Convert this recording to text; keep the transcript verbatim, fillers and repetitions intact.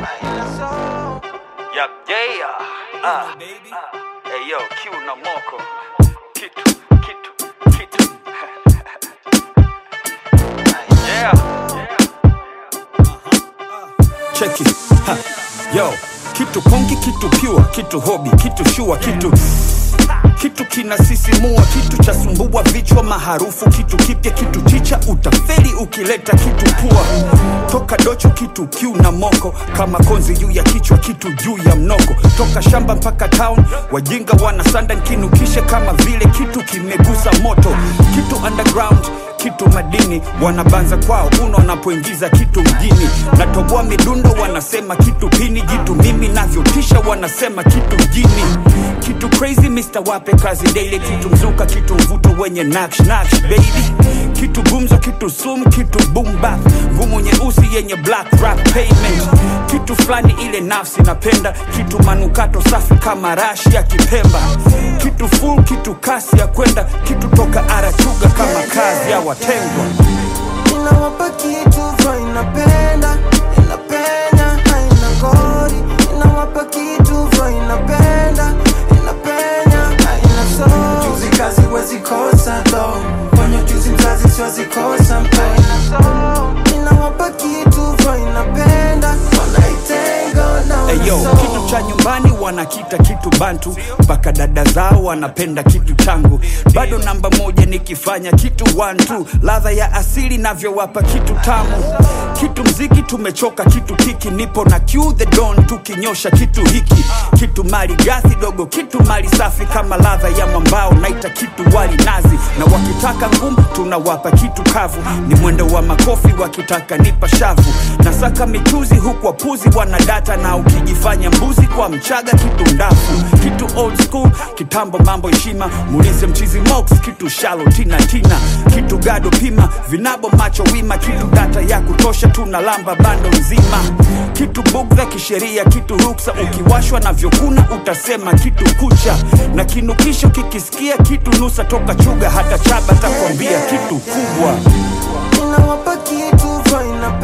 Yup, yeah. Ah. Hey yo, Q na Moko. Kitu, kitu, kitu. Yeah. Check it. Ha. Yo, kitu kongi, kitu pure, kitu hobby, kitu shua, kitu kitu kinasisimua, kitu cha sumbua vichwa maharufu, kitu kipya, kitu chicha, utafeli ukileta kitu pua. Toka docho, kitu Q na Moko, kama konzi juu ya kichwa, kitu juu ya mnoko. Toka shamba mpaka town, wajinga wanasanda nkinukishe kama vile kitu kimegusa moto. Kitu underground, kitu madini, wanabanza kwao uno wanapoingiza kitu mjini. Natoboa midundo wanasema kitu pini, jitu mimi navyotisha wanasema kitu mjini. Kitu crazy mister wape kazi daily, kitu mzuka, kitu mvuto wenye naksh naksh baby. Kitu gumzo, kitu sum, kitu boom bap, ngumu nyeusi yenye black rap payment. Kitu flani ile nafsi napenda, kitu manukato safi kama rashi ya Kipemba. Kitu full, kitu kasi ya kwenda, kitu toka Arachuga kama kazi ya watengwa. Inawapa kitu vyo inapenda, inapenda, haina ngori. Inawapa kitu vyo inapenda, inapenda, haina so. Juzi kazi wezi kosa do, kwenye juzi mzazi siwezi kosa mpe. Inawapa kitu vyo inapenda, wanaitenga na hey yo, kitu cha nyumbani wanakita kitu bantu, mpaka dada zao wanapenda kitu changu. Bado namba moja nikifanya kitu one two, ladha ya asili navyowapa kitu tamu. Kitu mziki tumechoka, kitu kiki, nipo na Q the Don tukinyosha kitu hiki. Kitu mali gathi dogo, kitu mali safi kama ladha ya mwambao, naita kitu wali nazi. Na wakitaka ngumu tunawapa kitu kavu, ni mwendo wa makofi wakitaka nipa shavu. Nasaka michuzi huku wapuzi wanadata, na ukijifanya mbuzi kwa mchaga kitu ndafu. Kitu old school, kitambo mambo heshima, muulize mchizi Mox, kitu shallow tina tina. Kitu gado pima, vinabo macho wima, kitu data ya kutosha tunalamba bando nzima. Kitu bugdha kisheria, kitu ruksa, ukiwashwa na vyokuna utasema kitu kucha. Na kinukisho kikisikia kitu nusa, toka chuga hata chaba takwambia kitu kubwa. inawapa kitu vyo inapenda.